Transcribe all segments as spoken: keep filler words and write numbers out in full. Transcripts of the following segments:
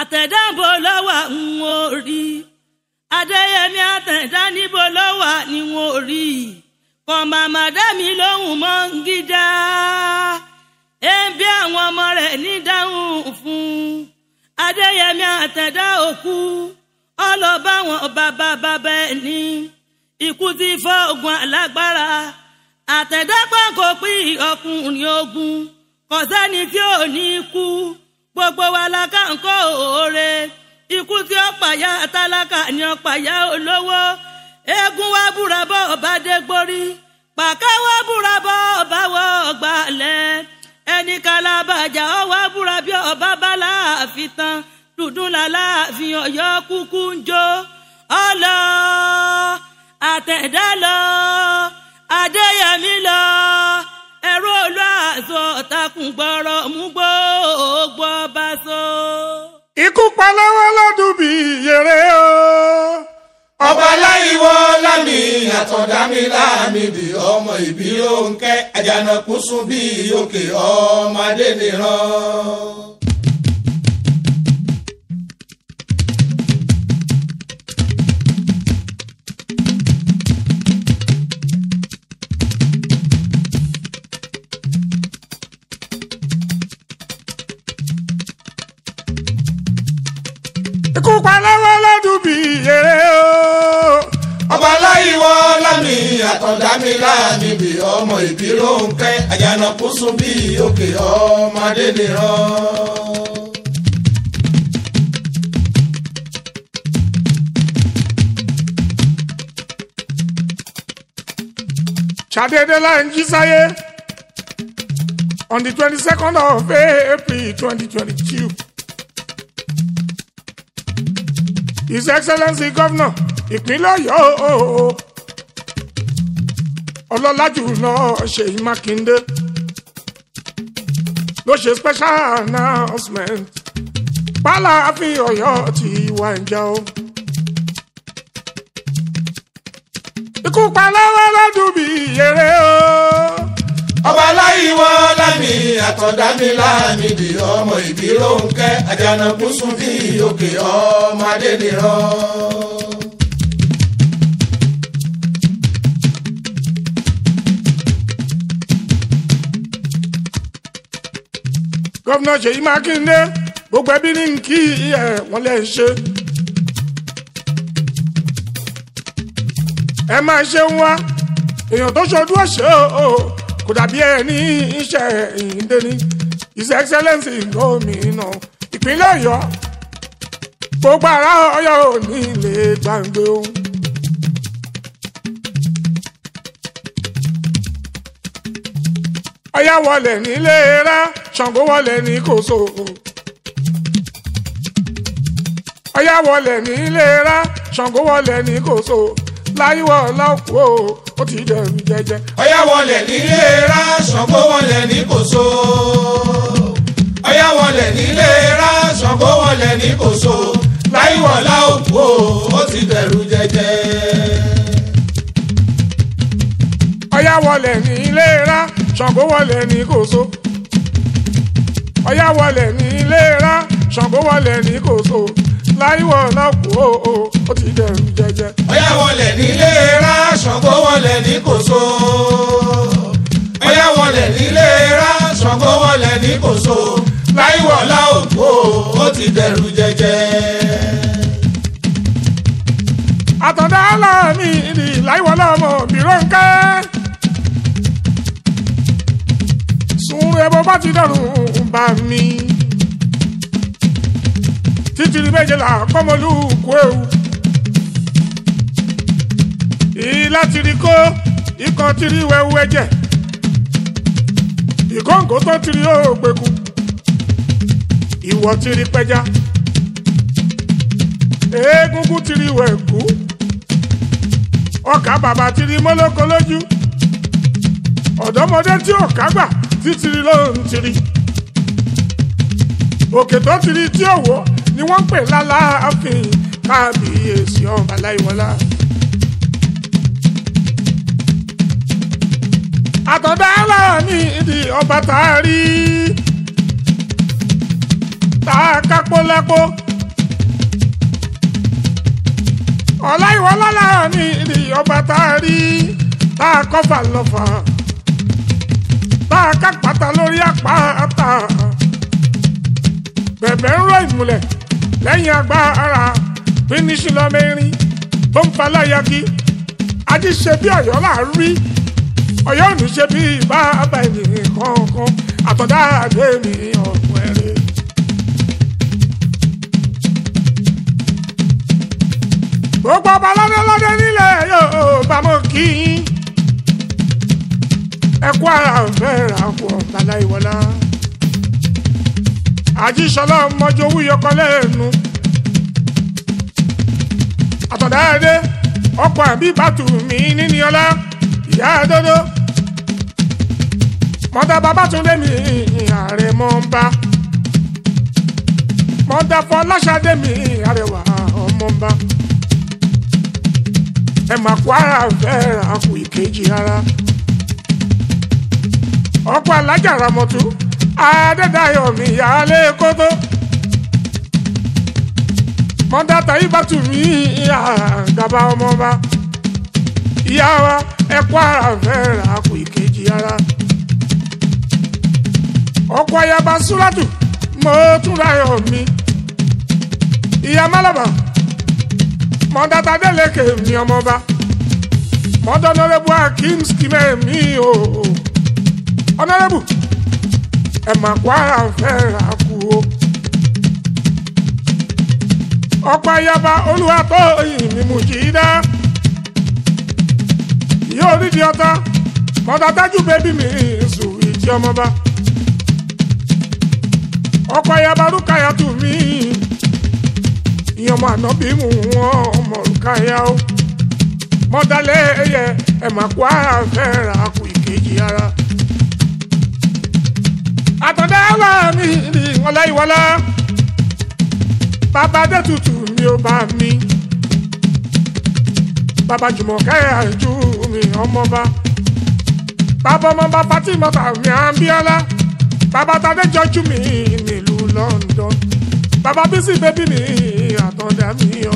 àtẹ̀dáǹbò lọ́wọ́ ń wò rí adéyẹmí àtẹ̀dá níbo lọ́wọ́ ni wò rí kọ́ màmá dá mi lóhùn mọ́ ń gídá ebi àwọn ọmọ rẹ̀ ní dáhùn fún adéyẹmí àtẹ̀dá òkú ọlọ́ba wọn bàbá bàbá ẹni ikú ti fọ́ ogun alágbára àtẹ̀dá pàǹkó pín ọkùnrin ogun kò sẹ́ni tí ò ní kú gbogbo wa la ká ń kó òòrè ikú tí ó pàyà tálákà ni ó pàyà olówó eégún wa búra bọ́ ọba dé gborí pàká wa búra bọ́ ọba wọ ọgbà lẹ̀ ẹni kalabajà ọ wa búra bí ọba bá láàfin tán dúdú làláàfin Ọ̀yọ́ kúkú ń jó ọlọ àtẹ̀dá lọ adéyẹmí lọ ẹ̀rọ olú àzọ takùn gbọ́rọ̀ mú gbogbo ọba so. ikú pa lọ́wọ́ lọ́dún bí yèrè o. ọba láìwọ́ lámì àtọ̀dámi láàmìdì ọmọ ìbí òǹkẹ́ àjànàkú sùn bí òkè ọmọdé nìran. ikú pa lọ́wọ́ lọ́dún bí yèrè o. ọba láìwọ́ lámì àtọ̀dámi láàmìdì ọmọ ìbí òǹkẹ́ àjànàkú sùn bí òkè ọmọdé nìran. ṣàdédé là ń jí sáyé on the twenty-second of April twenty twenty-two. His Excellency Governor ìpínlẹ̀ Ọ̀yọ́ ọlọ́lá jùlọ Ṣèyí Mákindé ló ṣe special announcement pálàáfin Ọ̀yọ́ ti wà ń jẹ́ o. ikú pa lọ́wọ́ lọ́dún bí yèrè o. ọba láìwọ́ lámì àtọ̀dámi láàmìdì ọmọ ìbí òǹkẹ́ àjànàkú sùn bí òkè ọmọdé nìran. Gómìnà Ṣèyí Mákindé gbogbo ẹbí ní kí ẹ wọ́n lè ṣe. ẹ máa ṣe ń wá èèyàn tó ṣojú ọ̀ṣẹ́ o kò dàbí ẹ ní iṣẹ́ ìyíndé ní His Excellency gómìnà ìpínlẹ̀ Ọ̀yọ́ gbogbo ará Ọ̀yọ́ ò ní ilé gbàǹgbé o. Ọ̀yá wọlé nílé rá Ṣàngó wọlé ní Kòso. Ọ̀yá wọlé nílé rá Ṣàngó wọlé ní Kòso. Láyíwọ̀ láòkú o ó ti dẹ̀rù jẹjẹ. Ọ̀yá wọlé nílé rá Ṣàngó wọlé ní Kòso. Ọ̀yá wọlé nílé rá Ṣàngó wọlé ní Kòso. Láyíwọ̀ láòkú o ó ti dẹ̀rù jẹjẹ. Ọ̀yá wọlé nílé rá Ṣàngó wọlé ní Kòso. Ọ̀yá wọlé nílé rá Ṣàngó wọlé ní Kòso. Láyíwọ̀ láòkú o ó ti dẹ̀rù jẹjẹ. Ọ̀yá wọlé nílé rá Ṣàngó wọlé ní Kòso. Ọ̀yá wọlé nílé rá Ṣàngó wọlé ní Kòso. Láyíwọ̀ láòkú ó ti dẹ̀rù jẹjẹ. Àtọ̀dá láàmì ìdí Láyíwọ̀ lọ́mọ Bírónkẹ́. Sùn ẹbọ bá ti dọ̀rùn bá mi. Títìrì méjìlá kọ́mọlú kú ewu. Ìlà tìrì kó ikọ̀ tìrì wẹ̀wù ẹ̀jẹ̀. Ìkóǹkó tó tìrì ó gbẹ̀kú. Ìwọ̀ tìrì pẹja. Egungun tìrì wẹ̀kú. Ọkà bàbá tìrì mọ́lọ́kọ lójú. Ọ̀dọ́mọdé tí ọ̀ká gbà títìrì ló ń tìrì. Òkè tó tìrì tí ò wọ́ ni wọ́n pè lálàáfin kábíyèsí ọba Láyíwọlá. Àtọ̀dá láàmì ìdí ọba tá a rí tá a kápó lápó ọláìwọlá náà ní ìdí ọba tá a rí tá a kọ́fà lọ́fà tá a kápátá lórí àpáta bẹ̀bẹ̀ ń rọ ìmùlẹ̀ lẹ́yìn agbára fínísì lọ́mẹ́rin tó ń faláyàkí ají ṣe bí ọ̀yọ́ là ń rí ọ̀yọ́ ò ní ṣe bí bàbá ènìyàn kankan àtọ̀dá àdé mi ọ̀pọ̀ ẹ̀rẹ́. gbogbo ọba lọ́dẹ́lọ́dẹ́ nílẹ̀ yóò bá mọ́ kí yín ẹkú ara fẹ́ ra kú ọ̀tàlá ìwọlá àjíṣọlá mọ́jọ owó yọkọ lẹ́nu àtọ̀dá ẹ̀dẹ́ ọkọ̀ àbí bàtù mi níní ọlá ìyá àdódó mọ́tà babátúndé mi ààrẹ mọ́ ń bá mọ́tà fọláṣadé mi àrẹwà ọmọ ń bá ẹ mà kó ara fẹ́ ra kú ìkejì ara ọkọ̀ alájà ramọ̀tú adédáyọ̀ mi yálé kótó mọ́tà tàyíbàtú mi àgàbà ọmọ ọba ìyá wa ẹ̀kọ́ ara fẹ́ ra kú ìkejì ara ọkọ̀ ayaba súrátù mo tún láyọ̀ mi ìyá málàbà mọ́tà tàdélékè mi ọmọba mọ́tà ọ̀nàrẹ́bù akim skimẹ̀ mi o ọ̀nàrẹ́bù ẹ̀ mà kó ara fẹ́ ra kú o ọkọ̀ ayaba olúwatóyìn mi mú jí dá yóò rí di ọta mọ́tà tájú bébí mi sùn ìjì ọmọba ọkọ̀ ayaba rúkàyàtù mi ìyẹn ọmọ ànábì mú wọn ọmọ rúkàyà o mọ́tàlẹ́ ẹ̀yẹ ẹ̀ mà kó ara fẹ́ ra kú ìkejì ara àtọ̀dá wà mí ní ọláìwọlá bàbá dé tutù mi ò bá mi bàbá jùmọ̀kẹ́ àìjú mi ọmọba bàbá ọmọba Fatimota mi àbíọ́lá bàbá tadé jọjú mi nílùú London bàbá bísí bébí mi àtọ̀dá mi ọ.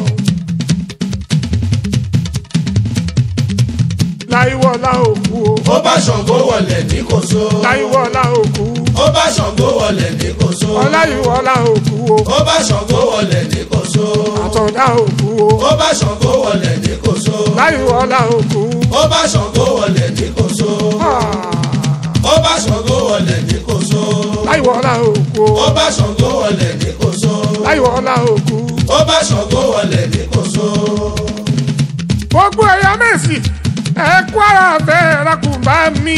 láìwọlá òkú o. ó bá Ṣàngó wọlé ní Kòso. láìwọlá òkú. ó bá Ṣàngó wọlé ní Kòso. ọláìwọlá òkú o. ó bá Ṣàngó wọlé ní Kòso. àtọ̀dá òkú o. ó bá Ṣàngó wọlé ní Kòso. láìwọlá òkú. ó bá Ṣàngó wọlé ní Kòso. ó bá Ṣàngó wọlé ní Kòso. láìwọlá òkú o. ó bá Ṣàngó wọlé ní Kòso. láìwọlá òkú. ó bá Ṣàngó wọlé ní Kòso. gbogbo ẹ̀yà mẹ́sì ẹ̀kú ara fẹ́ rakùnbá mi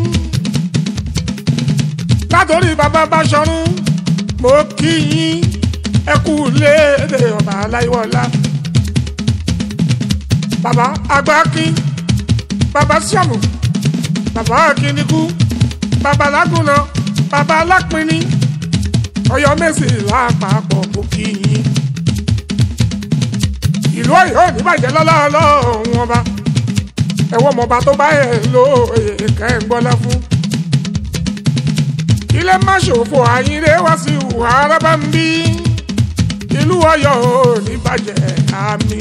látòrí bàbá Báṣọ̀run mo kí yín ẹkú léde ọba aláìwọlá bàbá agbákin bàbá síọ̀mù bàbá akínikú bàbá lágùnà bàbá alápinni Ọ̀yọ́ Mèsì lápapọ̀ mo kí yín ìlú Ọ̀yọ́ ò ní bàjẹ́ lọ́lá Ọlọ́run ọba ẹ̀wọ́n mọba tó bá ẹ̀ lo èèkà ẹ̀ ń gbọ́lá fún. ilé má ṣòfò àyínlé wá sí ìhùwà arábá ń bí ìlú Ọ̀yọ́ ò ní bàjẹ́ àmì.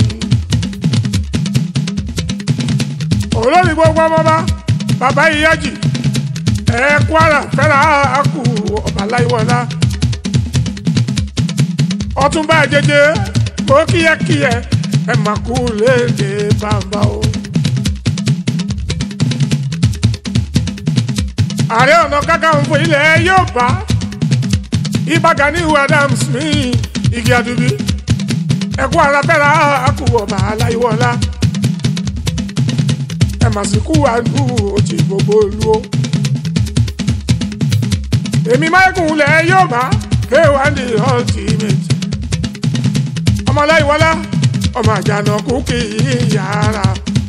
olórí gbogbo ọmọba bàbá ìyájì ẹ̀ Kwara fẹ́ra kù ọba láìwọlá. ọ̀túnba jẹjẹ mo kíyẹkíyẹ ẹ̀ mà kú léde bàbá o. ààrẹ ọ̀nà kakanfò ilẹ̀ Yorùbá Ìbà Gàníù Adams mi igi àdùbí ẹ̀kú ara fẹ́ra kú ọba aláìwọlá ẹ̀ mà sì kú àdú òtí gbogbo olú o. èmi máìkùn ilẹ̀ Yorùbá kéwàá ní ultimate ọmọ aláìwọlá ọmọ àjànàkú kì í yára.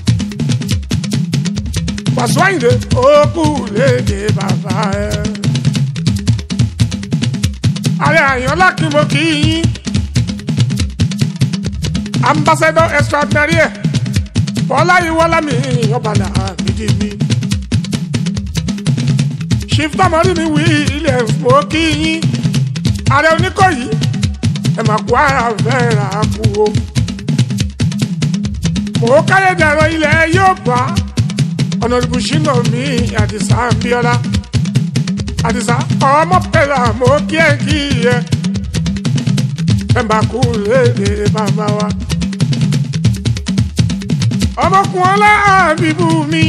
Wàsíù Àyìndé òkú léde bàbá ẹ. ààrẹ Àyànlá kí mo kí yín ambassador extraordinary ẹ Ọláyíwọlá mi ọ̀bàlà àbídí mi. chief tamari mi Williams mo kí yín ààrẹ Oníkòyí ẹ mà kú ara fẹ́ ra kú o. mo káyé dẹ̀rọ ilẹ̀ yóò bá ọ̀nà ìbùsínà mi àdìsá bíọ́lá àdìsá ọmọ pẹ̀lá mo kí ẹ kí ẹ ẹ bá kú léde bàbá wa ọmọkùnrin ọlá àbíbú mi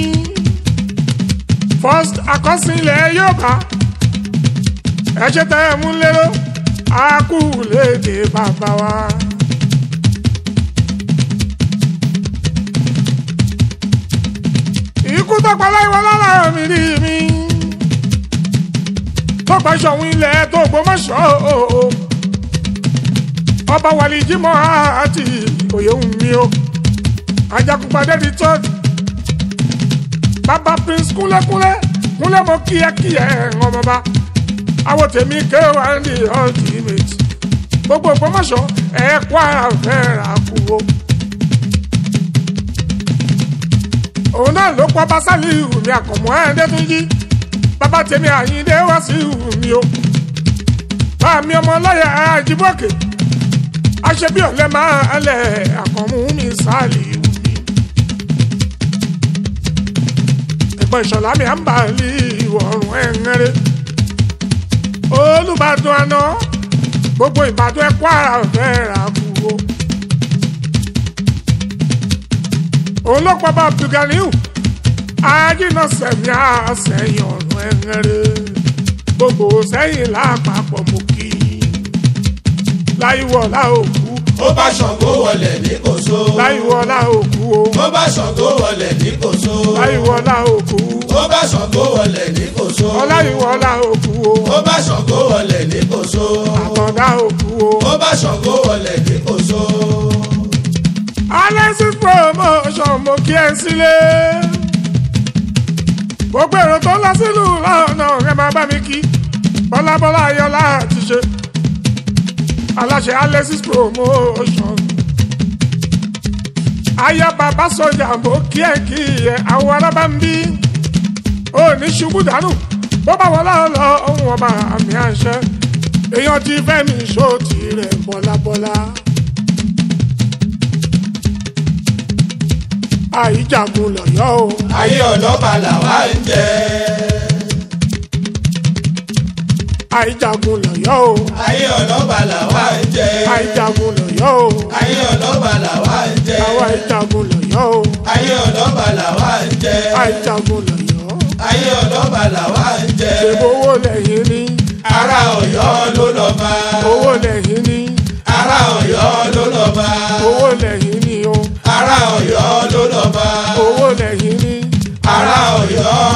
first àkọsílẹ̀ yóò bá ẹ ṣe tẹ́ ẹ mú lérò á kú léde bàbá wa. ikú tó pa láìwọ lára mi rí mi tó pa ṣọ̀hún ilẹ̀ tó gbọmọṣọ́ ọba wàlí jímọ̀ àti òye ń mi o ajagunpadé di church bàbá prince kúnlẹ́kúnlẹ́ kúnlẹ́ mọ kíákíá ọmọba àwọn tèmi kéwà ní ultimate gbogbo gbọmọṣọ́ ẹ̀kọ́ àfẹ́rà kú o. òun náà ló pọ́ basálì ìhùmí àkànmọ́ ẹ̀ẹ́dẹ́ tó yí bàbá tèmi àyíndé wá sí ìhùmí o báàmí ọmọ ọlọ́yà àjíbọ̀kè aṣebí ọ̀lẹ́ máa lẹ̀ àkànmú mi sáàlì ìhùmí ẹ̀gbọ́n ìṣọ̀lá mi à ń bà lí ìwọ̀rùn ẹ̀ńẹ́rẹ́ olùbàdàn àná gbogbo ìbàdàn ẹ̀kọ́ ara ọ̀fẹ́ rà kú o. òun ló pọ̀ bá Abdulganiu ajínà sẹ̀mí àsẹ̀yìn ọ̀rùn ẹ̀rẹ́ gbogbo sẹ́yìn lápapọ̀ mú kí láìwọ̀lá òkú. ó bá Ṣàngó wọlé ní Kòso. láìwọ̀lá òkú o. ó bá Ṣàngó wọlé ní Kòso. láìwọ̀lá òkú. ó bá Ṣàngó wọlé ní Kòso. ọláìwọ̀lá òkú o. ó bá Ṣàngó wọlé ní Kòso. àtọ̀dá òkú o. ó bá Ṣàngó wọlé ní Kòso. Alexis promotion mo kí ẹ sílé gbogbo èrò tó lọ sílùú lọ́nà ẹ máa bá mi kí bọ́lábọ́lá ayọ́lá ti ṣe aláṣẹ Alexis promotion aya bàbá sọjà mo kí ẹ kí ẹ àwọn arábá ń bí ó ní ṣubú dànù bó bá wọlé lọ ohun ọba àmì àṣẹ èèyàn ti fẹ́ mi ṣó tirẹ̀ bọ́lábọ́lá. àìjagun lọ̀yọ́ o. ayé ọlọ́ba làwa ń jẹ. àìjagun lọ̀yọ́ o. ayé ọlọ́ba làwa ń jẹ. àìjagun lọ̀yọ́ o. ayé ọlọ́ba làwa ń jẹ. àwa àìjagun lọ̀yọ́ o. ayé ọlọ́ba làwa ń jẹ. àìjagun lọ̀yọ́. ayé ọlọ́ba làwa ń jẹ. ṣèbó owó lẹ́yìn ní. ará Ọ̀yọ́ ló lọ́ba. owó lẹ́yìn ní. ará Ọ̀yọ́ ló lọ́ba. owó lẹ́yìn ní o. ará Ọ̀yọ́ ló lọ́ba. owó lẹ́yìn ní. ará Ọ̀yọ́